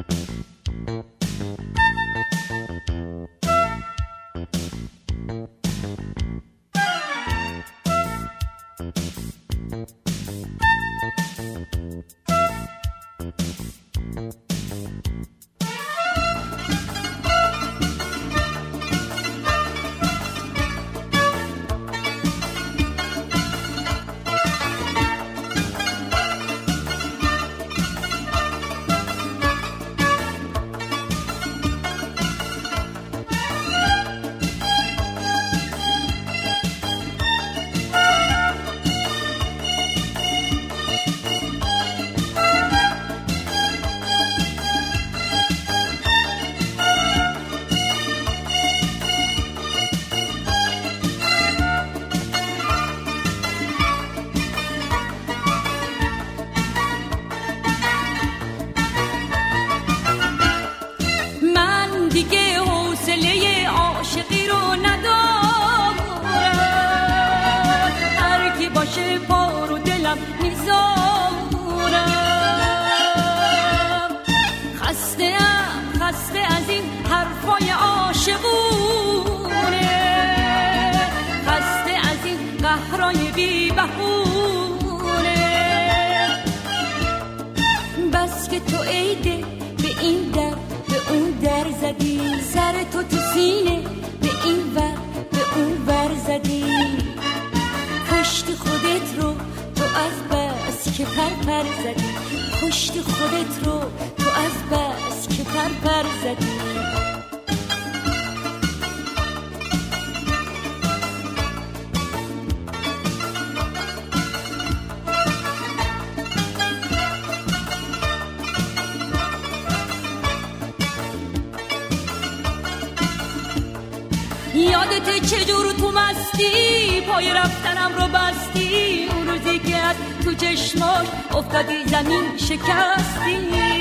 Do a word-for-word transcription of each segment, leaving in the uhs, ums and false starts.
یادت چجور تو مستی پای رفتنم رو بستی، اون روزی که از تو چشماش افتادی زمین شکستی،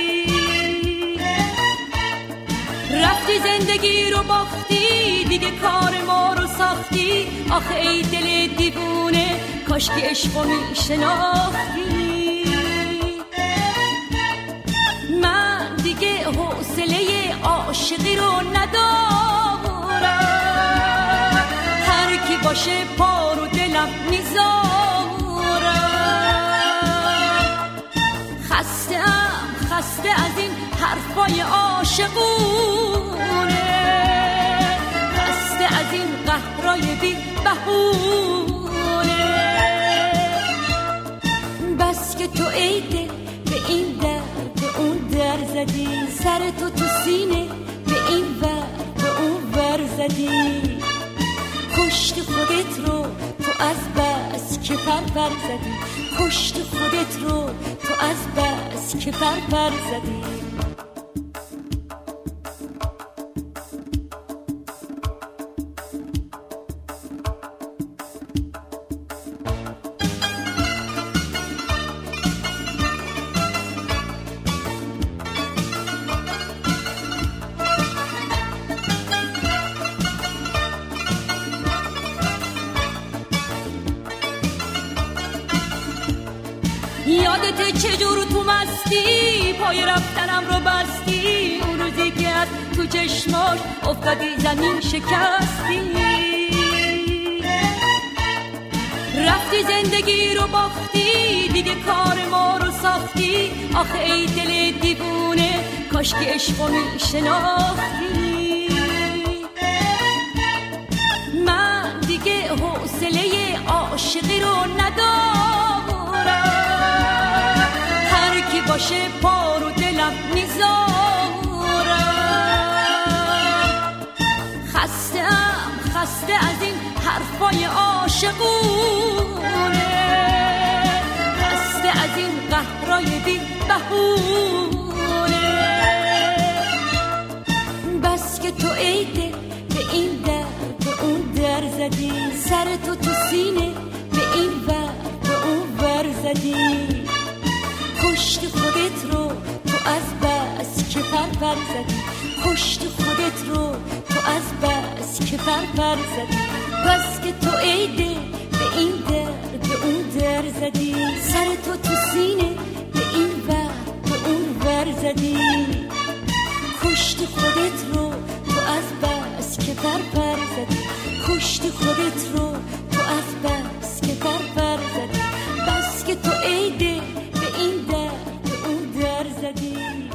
رفتی زندگی رو باختی، دیگه کار ما رو ساختی. آخه ای دل دیوونه کاش که عشقو میشناختی. من دیگه حوصله عاشقی رو ندارم، هر کی باشه پا رو دلم میذارم. خسته‌ام خسته از این حرفای عاشقونه، خسته از این قهرای بی بهونه. بس که تو ای دل به این در به اون در زدی، سر تو تو سینه به این ور به اون ور زدی. کشت خودت رو تو از بس که پر پر زدی، کشت خودت رو تو از بس که پر پر زدی. یادت چجور تو مستی پای رفتنم رو بستی، اون روزی که از تو چشماش افتادی زمین شکستی، رفتی زندگی رو باختی، دیگه کار ما رو ساختی. آخه ای دل دیوونه کاش که عشقو میشناختی. من دیگه حوصله عاشقی رو ندارم، هر کی باشه پا رو دلم میذارم. خسته‌ام خسته از این حرفای عاشقونه، خسته از این قهرای بی بهونه. بس که تو ای دل به این در به اون در زدی، سر تو تو سینه به این ور به اون ور زدی. کشت خودت رو تو از بس که پر پر زدی، کشت خودت رو تو از بس که پر پر زدی. بس که تو ای دل به این در به اون در زدی، سر تو تو سینه به این ور به اون ور زدی. کشتی خودت رو تو از بس که پر پر زدی، کشتی خودت رو تو از بس که پر پر زدی، بس که تو عیده به این در به اون در زدی.